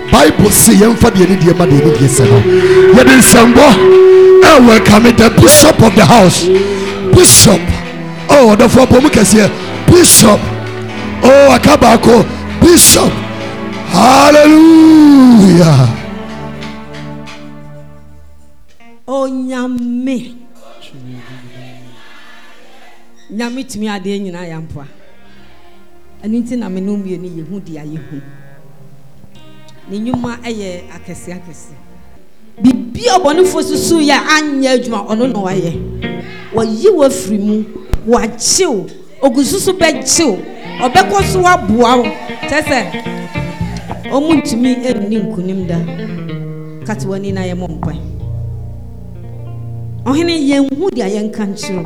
Bible say yemfa de ni ma de ni se no. Ye den sembo welcome the bishop of the house. Bishop. Oh, the for bomu kese. Bishop. Oh, akabako. Bishop. Hallelujah. Oh, nyame. Nyame timi ade nyina yampa. Aninti na menum ye ni yehu dia yehu. Ni nyuma eye akese akese. Bibi obonifo susu ya anya adwuma ono no waye. Wayi wafiri mu, wachiw, ogususu bechiw, obekoso waboa wo. Tese omuntimi enni nkunim da. Katwani na ye mompa. Ohene yenhu dia yenka nchiro.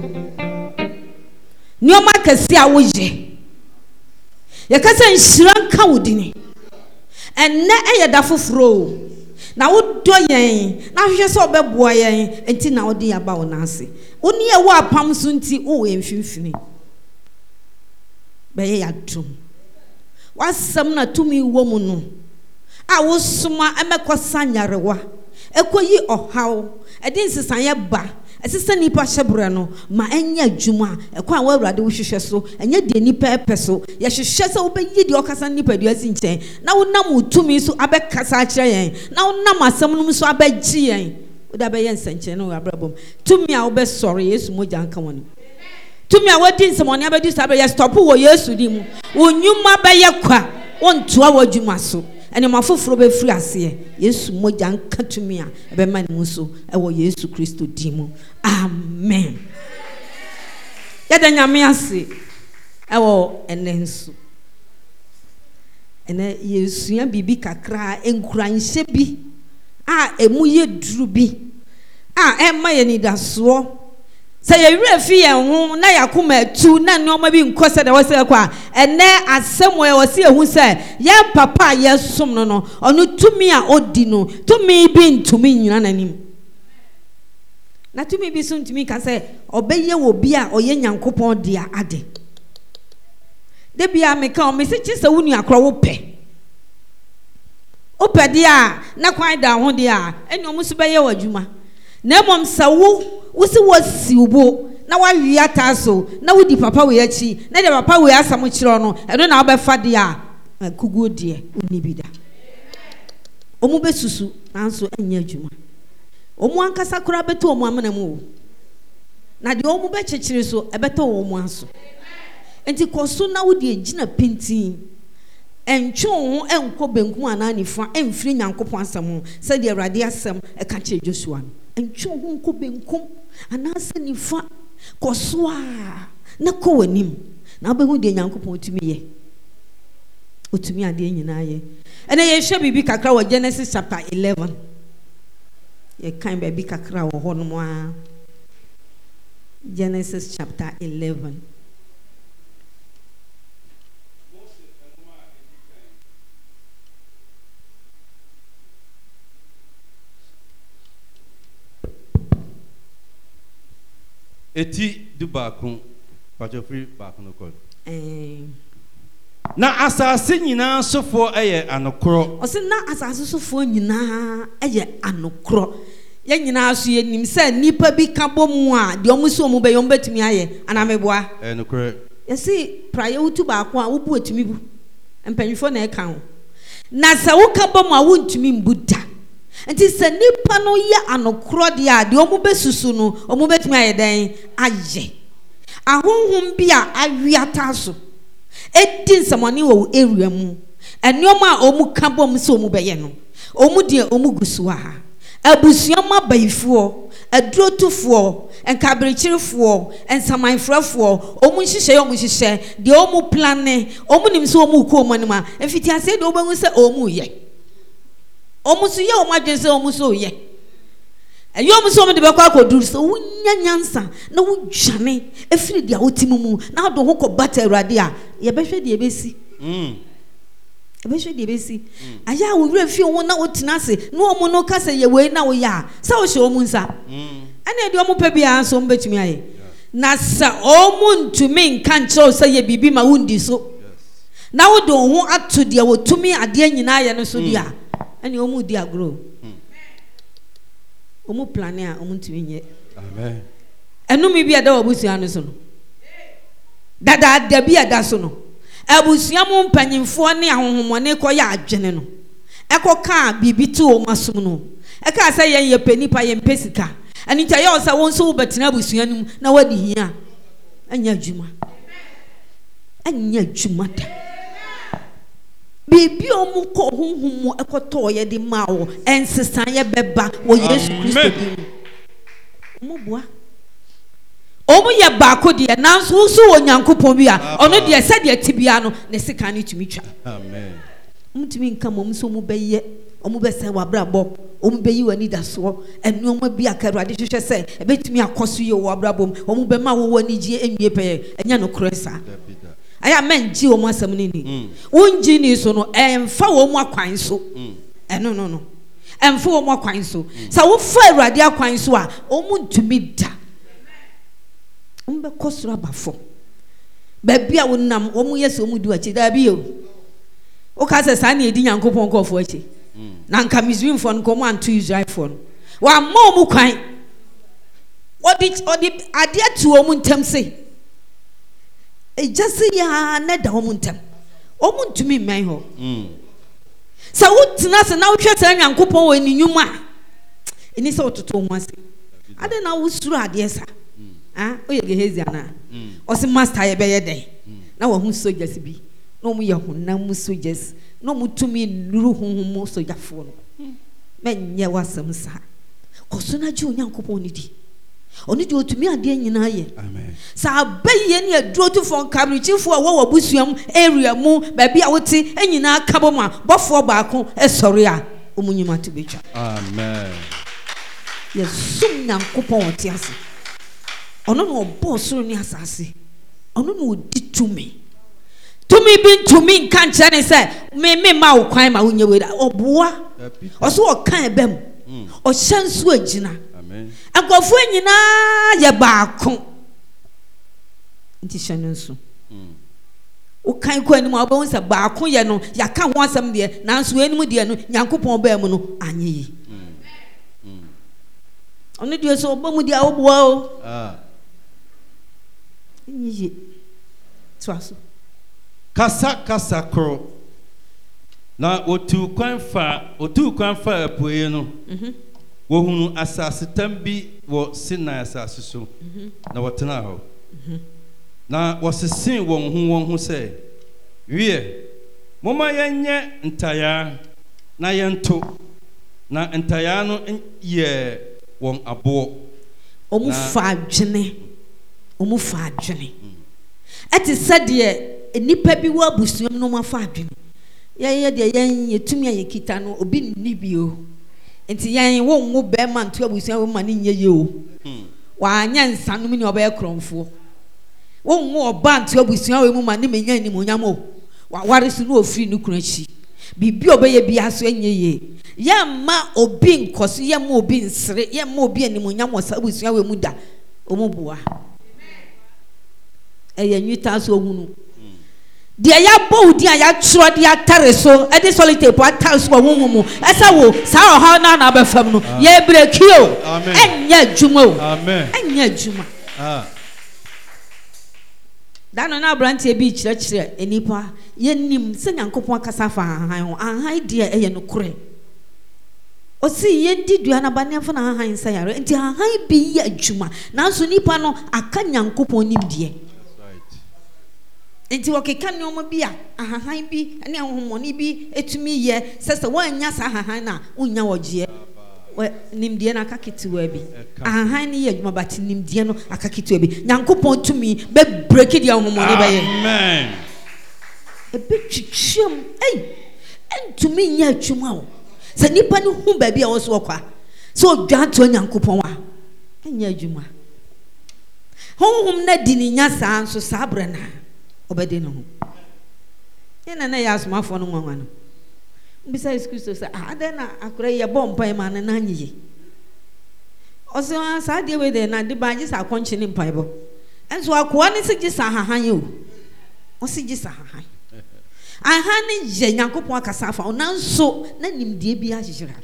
Nioma kese a woje. Yakasa nshira nka wodini. Enne eyeda foforo. Na wodo yen, na hwehwe se obeboa yen, enti na wode yaba wo nase. Oni e wo apam so nti wo emfimfini. Be ye yadum. Wasam na tumi wo mu no. A wo soma emekosa nyarewa. Ekoyi ohaw, edi nsesan ye ba. Esisa nipa hyebra no ma enya adwuma ekwa wa awurade wo hwehwe so enya de nipa epeso ye hwehwe se wo be yi de okasa nipa de asi nchen na wo nam utumi so abekasa akire yen na wo nam asem no so abegye yen wo da be yen senchen no abrabom tumi a wo be sori Yesu moja anka woni tumi a wodi nsemone abedi sabe ye stop wo Yesu di mu onyuma be ye kwa wontoa wo adwuma so ene mafoforo be firi ase Yesu moja anka tumi a be man mu so e wo Yesu Kristo di mu. Amen. Yada nyame ase ewo enenso ene Yesu ya bibi kakra enkuranhye bi a emu ye duru bi a emma ye nidaso se ye wura fi ye ho na yakoma atu na nneoma bi nkose da wose kwa ene asemo ye wose ehu se ye papa ye som no no onu tumi a odi no tumi bi ntumi nyina nanim na tumi bi so ntumi ka se obeye wo bi a oye nyankopon dia ade de bia me ka o me se chise wunu akro wo pe dia na kwan da ho dia eni omu so beye wadwuma na mom sa wo se wasi ubo na wa wi ataso na wodi papa we achi na de papa we asam kiro no eno na obefa dia kugu die oni bida omu besusu nanso anya adwuma omu ankasa kura beto omu amana mu na de omu be chechire so ebeto omu aso enti koso na wodi agina pintin entwe ho enko benku ananifa emfiri nyankopon asam se de awrade asam e ka che Joshua entwe ho enko benkum anase nifa koso a na ko wanim na behu de nyankopon otumi ade nyina ye ene ye hwe bibi kakra wa Genesis chapter 11 ye kan bibi kakra wo ho no mo a Genesis chapter 11 eti du bakun patofri bakun ko na asase nyina sofo eye anokro o se na asase sofo nyina eye anokro ye nyina so ye nim se nipa bi ka bomu a de omuso mu be yom betumi aye anameboa enokro ye si praye utu bakun a wo bu etumi bu empanifo na e ka ho na se wo ka bomu a wo ntumi mbuda enti se nipa no ye anokro de omu besusu no omu betumi aye den aye ahonhom bi a awiata so edin samani wo area mu enioma omu ka bom se omu beye no omu de omu gusuwa abusuama baifo adrotufo enkabirechirefo ensamanfrafo omu nhihye de omu plane omu nimse omu ko omu anima efiti ase de obangu se omu ye omu so ye omu adwense omu so ye ayo omu so omu de bekwa akoduru so wunya nyansa na wudwane efiri de awotimi mu na do ho ko bata awrade a ye behwe de ebesi ebehwe de ebesi aya wo wura fi wo na wotina se no omu no ka se ye we na wo ya sa wo hye omu nsa ane de omu pa bia so mbetumi aye na sa omu ntumi nka nkyerɛ se ye bibi ma wundi so na wo do ho ato de wotumi ade nyina ye no so dia ɛne ɔmu di agro ɔmu plane a ɔmu ntumi nyɛ amen ɛnumi bi ada wabusua no so no dada bi ada so no abusua mu mpanyimfoɔ ne ahohomɔne kɔ yɛ adwene no ɛkɔ ka bibi to ɔmu asom no ɛka sɛ yɛn yɛ pɛ nipa yɛn pɛ sika ɛne nta yɛ ɔsɛ wɔn nso wobɛtena abusua no mu na wadi hia anya adwuma da bibi ɔmu kɔ honhom mu ɛkɔtɔ yɛ de ma wo ɛnsesa yɛ bɛba wɔ Yesu Kristo din mu boa ɔmu yɛ baako deɛ nanso wo so wɔ Nyankopɔn bi a ɔno deɛ sɛ deɛ tibia no ne sika ne tumi twa amen mutumi nka mom so mu bɛyɛ ɔmu bɛsɛ wabrabɔ ɔmu bɛyi wani da so ɛnoma bi akarade hwehwɛ sɛ ɛbɛtumi akɔso yɛ wɔ wabrabɔ ɔmu bɛma wo wani gye enwie pɛ ɛnya no koresa aya men gye ɔmu asɛm ne ni wonji ni so no ɛmfa wɔ mu akwan so ɛno no ɛmfa wɔ mu akwan so sɛ wo fa awurade akwan so a ɔmu ntumi da ɔmu bɛkɔ soro abafo baabi a wonam ɔmu yɛ sɛ ɔmu du akyi da bi o o ka sɛ saa ne edi Nyankopɔn kɔfo akyi na nka Misraimfo no kɔm anto Israelfo no wa ma ɔmu kwan ɔdi adeɛ tu ɔmu ntam se ejase ya na da ɔmu ntam ɔmu ntumi mmɛn hɔ sɛ wotena se na wohwɛ sɛ Nyankopɔn wɔ ne nnwuma ɛni sɛ wototo ɔmu ase ade na wosuro adeɛ sa oyɛ Gehazi ana ɔse master yɛ bɛyɛ dɛn na wɔn ho soldiers bi na ɔmu yɛ honam mu soldiers na ɔmu tumi nuru honhom mu sojafoɔ no mɛnyɛ wasɛm saa kɔso na gye Onyankopɔn ne di ɔno de otumi adeɛ nyinaa yɛ sɛ abɛyɛ ne aduro to fɔn kabrikyifo a wɔwɔ busuam area mu baabi a wote nyinaa ka bɔ mu a bɔfoɔ baako ɛsɔre a ɔmu nyima to betwa amen yɛsom Nyankopɔn ɔte ase ɔno na ɔbɔ soro ne asase ɔno na ɔdi tumi bi ntumi nka nkyerɛ ne sɛ me ma wo kwan ma wonyɛ wei da ɔboa ɔso ɔka ɛbɛm ɔhyɛ nso agyina nkɔfoɔ nyinaa yɛ baako nti hyɛ no nso wokan kɔ anim a wobɛhu sɛ baako yɛ no yɛaka ho asɛm deɛ nanso anim deɛ no Nyankopɔn baa mu no anyɛ yi ɔno deɛ sɛ ɔba mu deɛ a woboa o ɛnyɛ yi toa so kasa koro na otu kwan fa apuei no wohunu asase tam bi wɔ Sinai asase so na wɔtena hɔ na wɔsesen wɔn ho sɛ wie moma yɛnyɛ ntayaa na yɛnto na ntayaa no yɛ wɔn aboɔ ɔmu fa adwene ɛte sɛ deɛ nipa bi wɔ abusuam no ma fa adwene yɛyɛ deɛ yɛtumi a yɛkita no obi nni bio nti yɛn wo bɛrima nto abusua wo ma ne nyɛ yie o wanyɛ nsanom ne ɔbɛyɛ krɔmfoɔ wo ɔba nto abusua wo mu ma ne menya animonyam o waware so no ofiri no kunu akyi bibi ɔbɛyɛ bia so nyɛ yie yɛmma obi nkɔso yɛmma obi nsere yɛmma obi animonyam wɔ sa abusua wo mu da ɔmo boa ɛyɛ nwita so ohunu deɛ yɛabɔ wo din a yɛatwerɛ de atare so ɛde solitape atare so wɔ honhom mu ɛsɛ wo saa ɔhaw no na abɛfam no yɛbrɛkio ɛnyɛ adwuma o ɛnyɛ adwuma da no na aberanteɛ bi kyerɛkyerɛ nnipa yɛnim sɛ Nyankopɔn akasa fa ahahan ho ahahan deɛ ɛyɛ nokorɛ ɔsi yɛndi dua na ba ne afa na ahahan nsa yare nti ahahan bi yɛ adwuma nanso nipa no aka Nyankopɔn nim deɛ nti wɔkeka nneɛma bi a ahahan bi ne ahohomɔne bi etumi yɛ sɛ wɔanya saa ahahan na wonya wɔgyeɛ nimdeɛ no aka ketewa bi ahahan ne yɛ adwuma bate nimdeɛ no aka ketewa bi Nyankopɔn tumi bɛbreki deɛ ahohomɔne bɛyɛ amen ɛbɛtwitwam ɛntumi nyɛ adwuma o sɛ nipa no hu baabi a wɔ so wɔkɔ a sɛ ɔdwa to Nyankopɔn a ɛnyɛ adwuma honhom na di ne nya saa nso saa brɛ na obede no ho ena na ya asomafo no nwanwa no mbisa Kristo sɛ ade na akora ye bɔ mpa ma na anyi ɔsɛ saa de we de na de ba gye sa akɔnkye ne mpa bo enso akoa ne se gye sa hahan o ɔse gye sa hahan ahane ye Nyankopon akasa afa onanso na nimdie bi ahyehira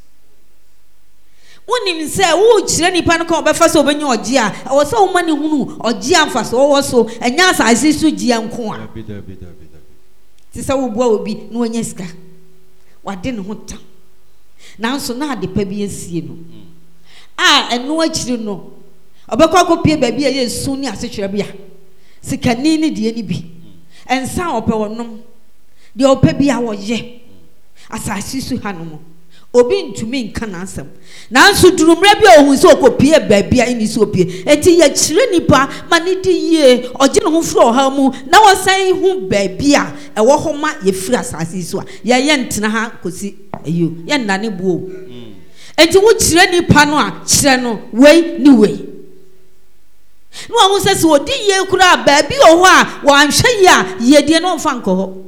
wonim se wo kyire nipa no ka obefa so obenya ogie a wo se wo mane hunu ogie amfa so wo so enya asase so gie nko a ti se wo bua obi na onya sika wade ne ho tam nanso na ade pa bi asie no eno akyire no obekwa kopie ba bi ye su ni asetwere bia sikani ni de ni bi ensa ope wonom de ope bia wo ye asase su hanom obi ntumi nka na asem nanso durumre bia ohun se okopie ba bia ni se opie enti ye kyire nipa ma ne di ye oje ne ho fro ha mu na wo san hu ba bia ewo ho ma ye firi asase su a ye ntena ha kosi ayo ye nane buo enti wo kyire nipa no a kyire no wei ni wei no ahun se se odi ye kura ba bi o ho a wo anhwe ye a ye die no mfa nko ho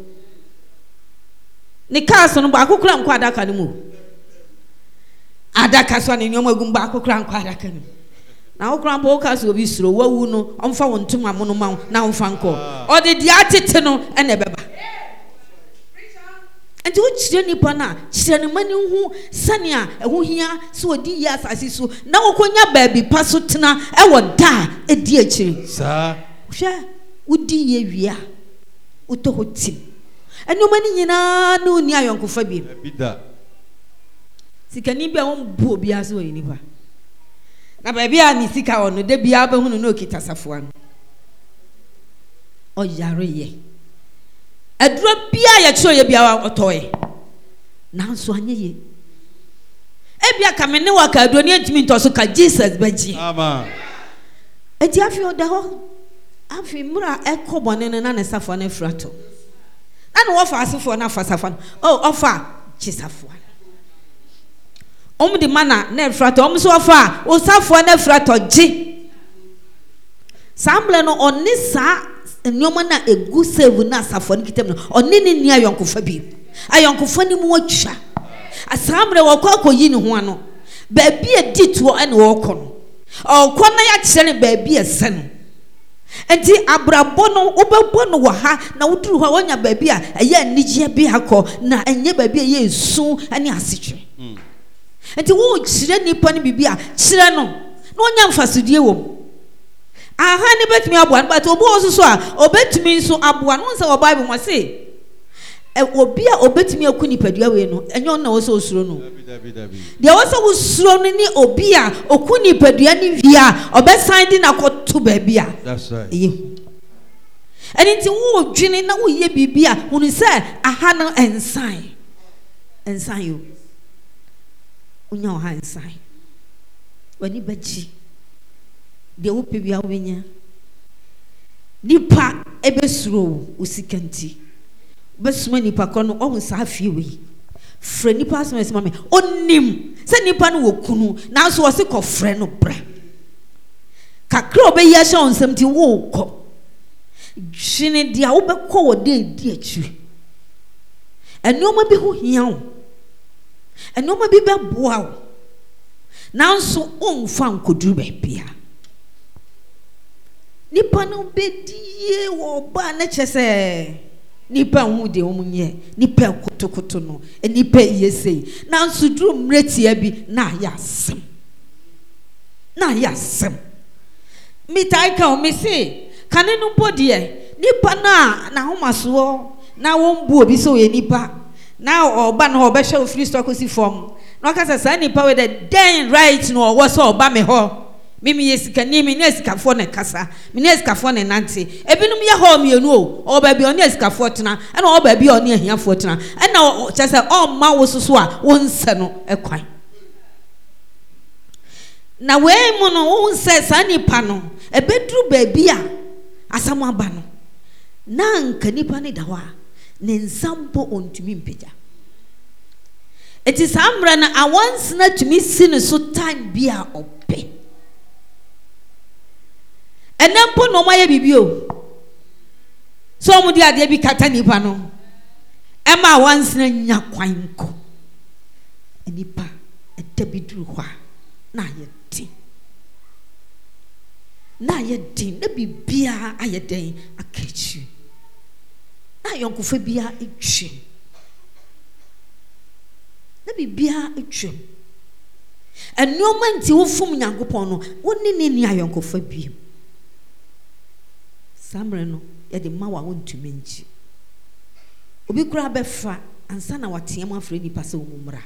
ne kaso no ba akokura nko adaka no mu adaka so ne nyoma gum ba akokura nko adaka no na okura bo kaso obi suro wawu no omfa wo ntuma mo no ma na omfa nko o de dia tete no ene beba enti wo kyire nipa na kyire ne mani hu sania eho hia so odi ya asase so na wokonya ba bi pa so tena ewo da edi akire sa hwe wodi ye wia uto hotim eni mani nyina na oni ayonkofa bi bida sikani bia won bu obi aso oyi nipa na ba bia ni sika ono de bia ba hunu na okita safoa o yare ye adura bia ya kiro ye bia otoye nanso anye ye ebia kamene wa ka adoni antimi ntoso ka Jesus baji amen eti afi oda ho afi mura ekobone na ne safo na frato na no wofa asefo na fa safo ofa chisafo di mana na frato so ofa o safo na frato ji samble no onni sa nyoma na egu save na safo ni kitem no onni ni ayonkofa bi ayonkofa ni mu atwa asamre wo kwa koyi ni ho ano ba bi edituo ene wo kono okọ na ya kyere ba bi ese no enti abrabo no obebo no wo ha na woduru ho wonya ba bi a eye anigye bi akọ na enye ba bi eye esu ane asetwe enti wo kyere nipa ni bibia kyere no na wonya mfasodie wo aha ni betumi aboa but obo osuso a obetumi nso aboa no nse wo bible mo se obi a obetumi akuni padua we no enyo na wo so osuro no de wo so osuro no ni obi a okuni padua ni via obesan di na koto ba bia that's right enti wo dwene na wo ye bibia hunu se aha no ensan yo unya ha ensan wani baji de wo pebia wenya nipa ebesuro usikanti besuma nipa kono ohun sa afiwe fre nipa asema sema me onim se nipa no wokunu na so wo se ko fre no bra kakra obeyi a sha onsam ti wo ko twene dia wo bekọ wo de di achi enoma bi ho hia wo enoma bi beboa wo nanso onfa nkoduru ba bia nipa no bedie wo ba na chese nipa hu de omunye nipa kotokoto no nipa yesei nanso duru mretia bi na yasem mitai ka o me se kane no bodie nipa na homaso na wombu obi so ye nipa na oba no obehwe ofri stokosi form na okasa sa nipa we the den right no wo so oba me ho mimi yesika ni mi nesikafo ne kasa mi nesikafo ne nante ebinum ye ho mienu o oba bi oni esikafo tena e na oba bi oni ahiafo tena e na chese o ma wo soso a wonse no ekwan na we mu no wonse sa nipa no ebedru ba bi a asam aba no na nka nipa ne dawa ne nsampo ontumi mpeja eti samra na awanse na tumi sine so time bi a ope enempo no ma ye bibio so mu di ade bi kata nipa no e ma awanse na nya kwan ko nipa edabidru hwa na ye din na bibia ayeden akachi na yonkofa bia etwem na bibia etwem enoma nti wo fom Nyankopon no woni ni ayonkofa bia samre no ye de ma wa wontumi nchi obi kura befa ansa na wateam afre nipa se omumra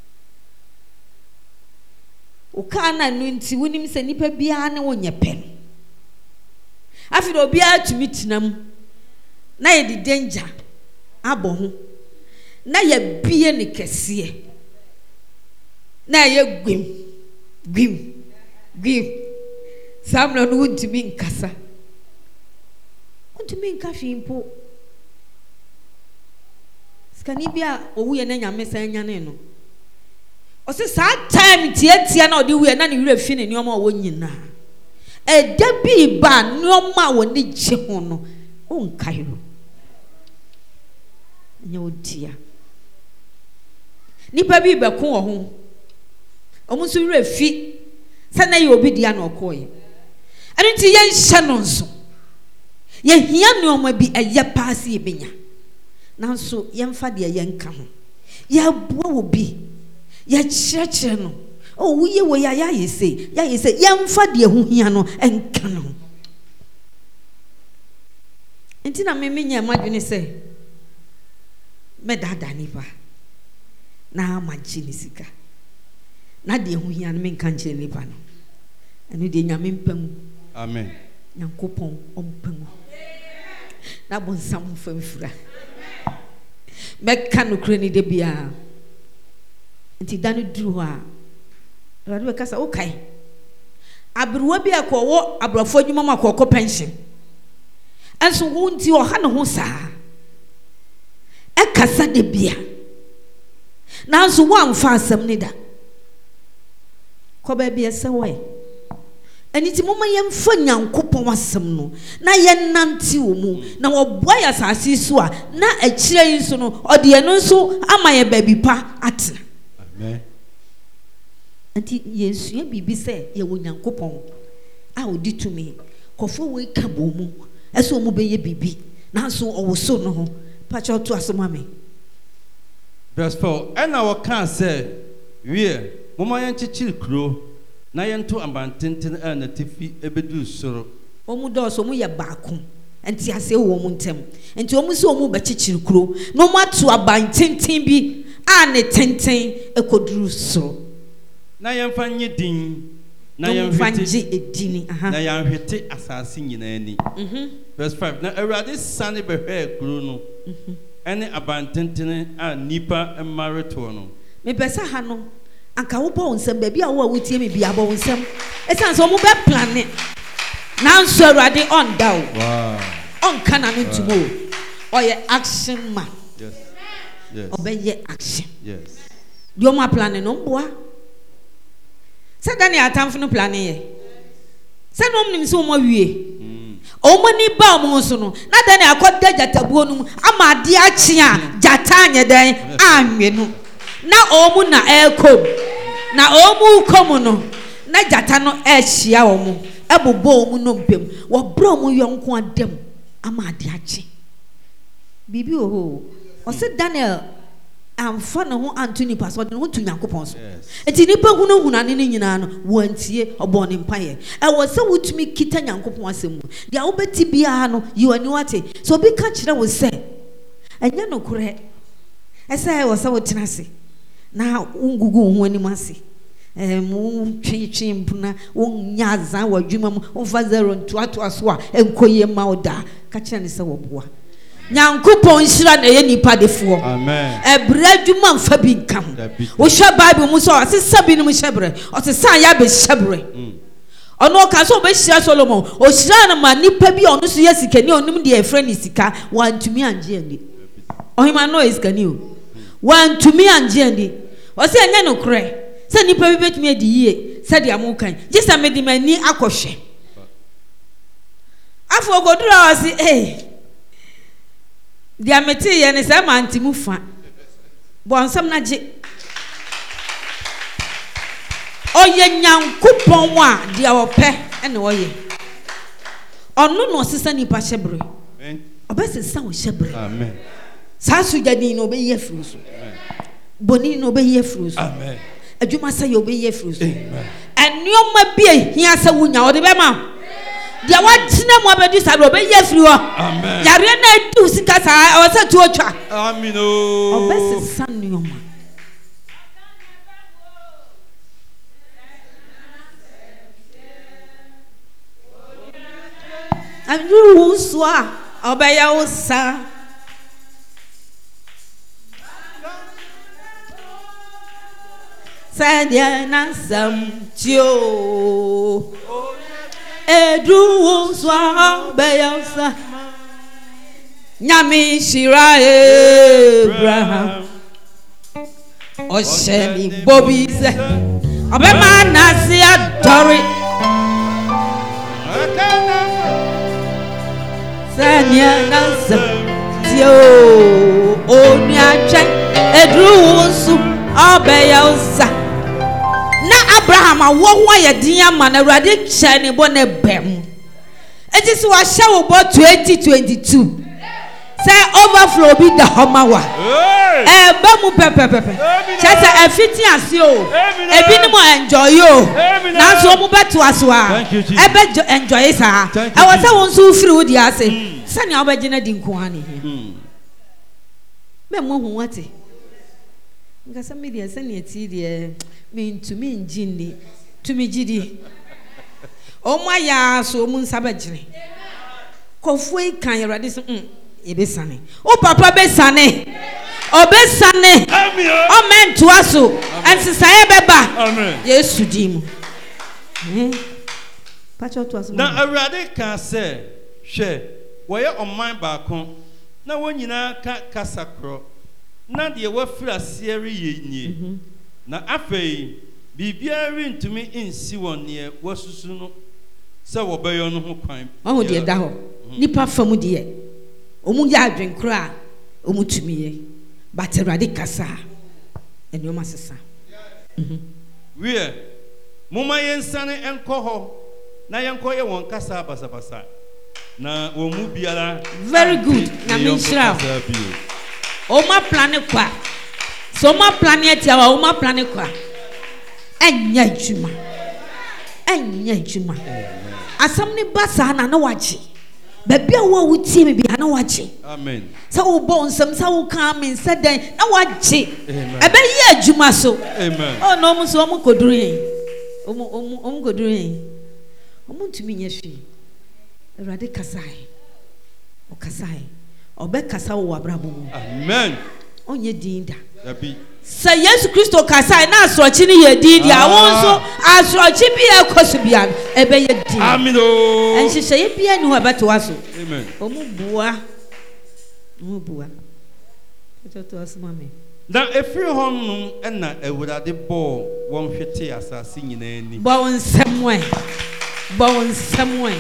o kana no nti wonim se nipa bia ne wonye pen afiro obi atumi tinam na ye di danger abo ho na ye bie ne kese na ye gwim samra no wontumi nkasa wontumi nkafi mpo skani bia owu ye na nyame san nyane no o se sa time tiatia na odi wu na ne wura fi ne nioma wo nyina e da bi ba nioma wo ne gye ho no o nkairo nya odia nipa bi be ko ho omu so wura fi sa na ye obi dia na okoye anu ti ye nhye no nso ye hia nioma bi eye pass ye benya nanso yemfa de ye nka ho ya boa wo bi ya kyerɛkyerɛ no o wuye wo ya yese yemfa de ho hia no enka no enti na me nya madwene se me dada nipa na magye ni sika na de ho hia no me nka nkyerɛ nipa no enu de nyame mpamu amen Nyankopon ompamu na bonsam famfura meka no kure ni de bia nti danu duru ha radu be kasa okay abruwa bia ko wo abrafo adwuma ma ko pension enso wo nti o ha ne ho saa e kasa de bia nanso wo amfa asem ni da ko ba bia se we eniti moma yemfa Nyankopon asem no na yenante wo mu na wo boa ya asase so a na akire yi so no ode eno so ama ye baby pa atena amen anti Yesu ye bibi se ye wo Nyankopon a odi tumi kofo we ka bo mu eso mu be ye bibi na so owo so no ho pa cha to asoma me verse 4 and our can say we moma yen chichiri kro na yento ambantenten na tifi ebedu soro omu do so mu ye baako enti ase wo mu ntem enti omu se omu be chichiri kro no mu atu abantenten bi a ne tenten ekoduru soro na yemfa nye din na yemfanje edini na yanhwete asase nyina ani verse 5 na awurade sane behwe kro no ene abantenten a nipa emareto no me pesa ha no anka wo bo nsem ba bia wo awotie me bia bo nsem esan so mo be plan na nso awurade on down wow on kana no tumo oye action man yes obeye action yes dio ma plan no mboa se Daniel atamfo no plan ye se no mnim se mo wie o mo ni ba mo so no na Daniel akoda jatabuo no ama ade achi a jata anye den anwe no na omu na ekom na omu kom no na jata no ehia omu ebobo omu no mpem wo bro omu yonko adem ama ade achi bibi oho o se Daniel amfa no ho Anthony pastor no to Nyankopon so enti nipa hunu ane ne nyina no wantie obo ne mpaye e wo se wutumi kita Nyankopon asemu dia wo beti bia no yiwani wate so bi ka kire wo se enya no kure ese wo se wotena se na ungugu ho ani mase mu twetwe mpuna wonya za wadwuma mu onfa zero ntoato aso a enkoye ma oda ka kire ne se wo boa Nyankopon hira na ye nipa defo amen ebradwuma mfa bi nka wo hwe bible mu so asesa bi no mu hyebre o se san ya be hyebre ono ka so be hira Solomon o hira na ma nipa bi ono so ye sika ni onim de efre ni sika wantumi anje ande ohima no is kani o wantumi anje ande o se enya no kre se nipa bi betumi adi yie se de amukan jisa medi mani akohwe afo godura o se dia meti ye ne se ma antimu fa bonsam na je oye Nyankopon a dia ope ene oye onu no sesa nipa hyebre obesesa wo hyebre amen sa sujadi no be ye fruso boni no be ye fruso amen adwuma sa ye be ye fruso amen enioma bie hia sa wunya ode be ma dia watena mo abedi sa do be ye fri ho amen yare na edu sika sa o se tu otwa amen o obesesa nioma Andrew Uswa Obeya Usa Sadia Nasam Tio Andrew Uswa Obeya Usa Nyami Shira Abraham Osheni Bobby Obema Nasi Adori Sanya Nasam Tio Onyache Edrusu Obeya Usa Na Abraham awowa yedin ama na Awurade kye ne bo ne bem Eti so wa hye wo bo 2022 Say overflow bi da homawa ba mu pepepepe chese afiti ase o ebi ni mo enjoy o na so mu beto aso a ebe enjoy sa e wo se won so firi wo di ase se ne obeje na di nko ani me mo hu wate ngasa me dia se ne ati dia me ntumi njini tumi gidi o mo ya so mu nsabagire kofui kan Awurade so ebesane o papa besane obesane o mentu aso ensisaye beba Yesu dimu pacho to aso na Awurade kan se hwe woye oman baako na wonyina ka kasakro na de wafira siere yenye na afei bibia rentumi insi wonne wasusu no se wobeyo no ho kwan o de da ho nipa famu de omu ya adwenkro omu tumiye but Awurade kasa enioma sesa we muma yensane enko ho na yenko ye won kasa basabasa na omu biara very good na minshira oma plane kwa so oma planet ya oma plane kwa enya juma asam ni basa na wachi Baby, what would see me be? I know watching. Amen. So bones, some so come in said, now watching. I bet ye, Jumaso. Amen. Oh, no, so I'm good doing. Good doing. To me, yes, she. Radicasai. O Kasai. Or Beccasa or Abrabo. Amen. On your dinda. Say yes, Christo Kasai, now so chini ye did ya also as so chippy a cosibian, a bay. Amen. And she say, Pian who about to us. Amen. Oh, Mubua. Mubua. To us, mammy. Now, if you home and not a would have the ball, won't fit as I sing in any bowen somewhere. Bowen somewhere.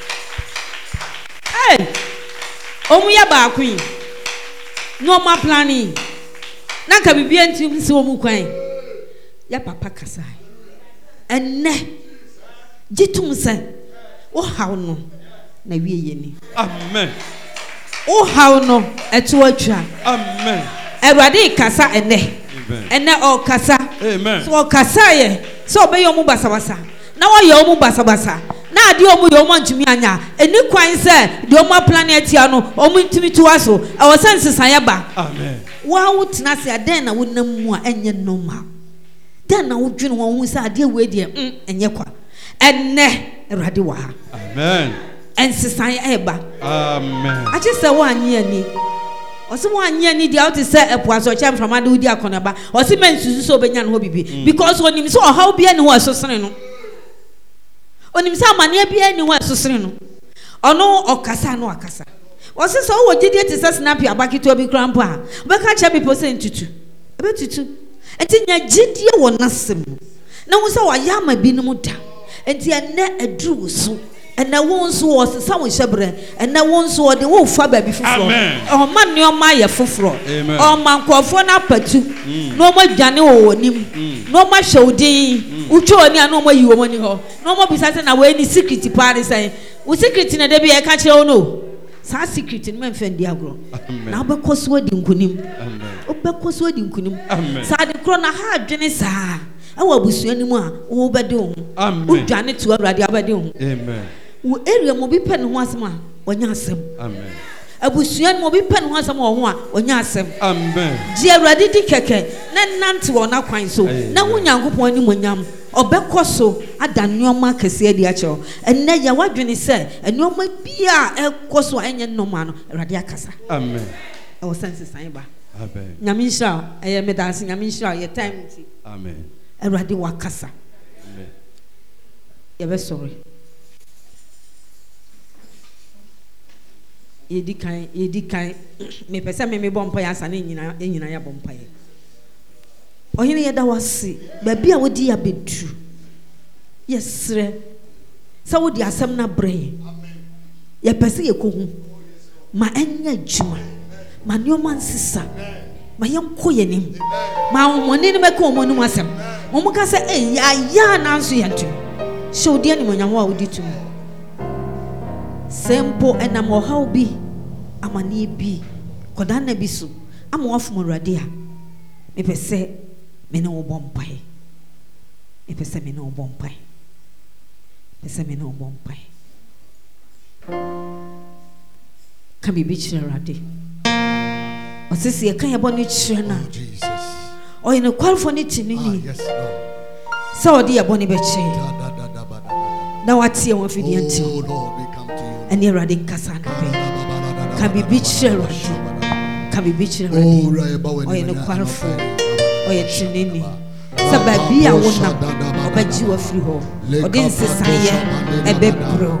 Hey, oh, we are back, queen. No more planning. Naka bibi antim se wo mu kwan ya papa kasai enne gitum se wo haw no na wie ye ni amen wo haw no eto atwa amen Awurade kasa enne o kasa amen so kasa ye so be yo mu basabasa na wo ye mu basabasa na ade o mu ye mu antumi anya eni kwan se de o mu planet ya no o mu ntumi tuwa so e wo sense san ya ba amen Wow, Tinasia, then I would no more and yet no more. Then I would dream one who said, dear way, dear, and Yakwa, and ne Radiwa. Amen. And Sisai Eba. Amen. I just said 1 year need. Or some 1 year need out to set up was or champ from Adudia Conaba, or some men to so Benyan Hobby. Because when him saw how be anyone so sereno. On him some money be anyone so sereno. Or no, or Casano Acasa. Was this all what did it is a snappy back to a big grandpa? But catch up people saying to about you too. And in your gidia one nasim. Now was our yama be no muta. And the net a drew so. And I once was some shabre. And I once was the wolf faber before. Oh, man, your Maya fufro. Oh, man, Quafona Patu. No more Janny or Nim. No more show day. Ucho and no more you money. No more besides away any secret party saying. We secret in a debut, I catch you no. Sa secret ni menfen di agro na obekɔso adi nkunim obekɔso adi nkunim sa de kro na ha adwene sa awa busua ni mu a wo bɛde wo udwane to awurade abɛde wo amen wo area mo bi pɛ ne ho asɛm a wonya asɛm amen abusua ni mo bi pɛ ne ho asɛm wɔ ho a wonya asɛm amen di awurade di kɛkɛ na nante wɔ na kwan so na wo nyankopɔn ni mo nyam obekɔso ada nneɔma kɛse adi akyɛw ɛnɛ ya wadwene sɛ nneɔma bia ɛkɔso ɛnyɛ nnɔma no awurade akasa amen ɛwɔ sɛnse san ba amen nyame nhyira ɛyɛ medase nyame nhyira yɛ time nti amen awurade wakasa amen yɛbɛsɔre yɛdi kan mepɛ sɛ memebɔ mpayɛ asa ne nyina yɛbɔ mpayɛ ɔhene yɛda wase baabi a wodi abɛdu yɛsrɛ sɛ wodi asɛm na brɛ yɛpɛ sɛ yɛkɔhu ma ɛnyɛ adwuma ma nneɔma nsesa ma yɛnkɔ yɛnim ma ahomɔne no bɛka ɔmɔ anim asɛm ɔmo ka sɛ yɛayɛ nanso yɛntom hyɛ wodi animonyam a wodi tom sɛ mpo ɛnam ɔhaw bi amanneɛ bi kɔda na bi so ama wafom awurade a mepɛ sɛ mene wo bɔ mpae mepɛ sɛ mene wo bɔ mpae mepɛ sɛ mene wo bɔ mpae ka biribi kyerɛ awurade ɔsɛ sɛ yɛka yɛbɔ no kyerɛ no a ɔyɛ nokwarefo ne te no ni sɛ ɔde yɛbɔ ne bɛkyɛ na wateɛ wɔ afidie nti ɛne awurade nkasa no pɛ ka biribi kyerɛ awurade ka biribi kyerɛ awurade ɔyɛ nokwarefo ɔyɛ teneni sɛ baabi a wonam ɔbɛgye wafiri hɔ ɔde nsesayɛ ɛbɛbrɛw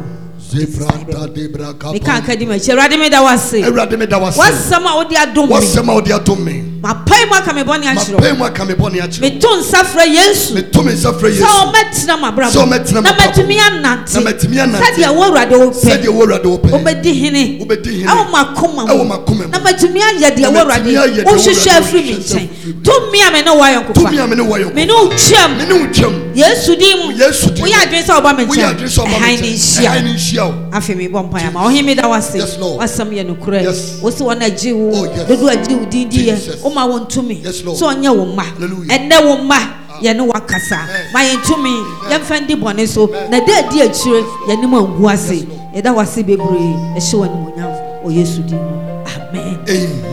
meka nka di makyi awurade meda wase wasɛm a wode adom me mapae mu aka me bɔne akyerɛ meto nsa frɛ yesu sɛ ɔmɛtena mabrabɔ na matumi anante sɛdeɛ wo awurade wopɛ wobɛdi hene ɛwɔ makoma mu na matumi ayɛ deɛ wo awurade wohwehwɛ afiri me nkyɛn tumi a me ne woayɔnkofa me ne wo twam yesu din mu woyɛ adwene sɛ wobɔ me nkyɛn ɛhan ne nhyia afei mebɔ mpaeɛ ma ɔhene meda wase wasɛm yɛ nokorɛ wo sɛ wɔn agye wo dodo agye wo din di yɛ woma wo ntumi sɛ ɔnyɛ wo mma ɛnɛ wo mma yɛne wakasa ma yɛntumi yɛmfa ndi bɔne so na da adi akyire yɛne mu angu ase yɛda wase bebree ɛhyɛ w'animonyam ɔ yesu din mu amen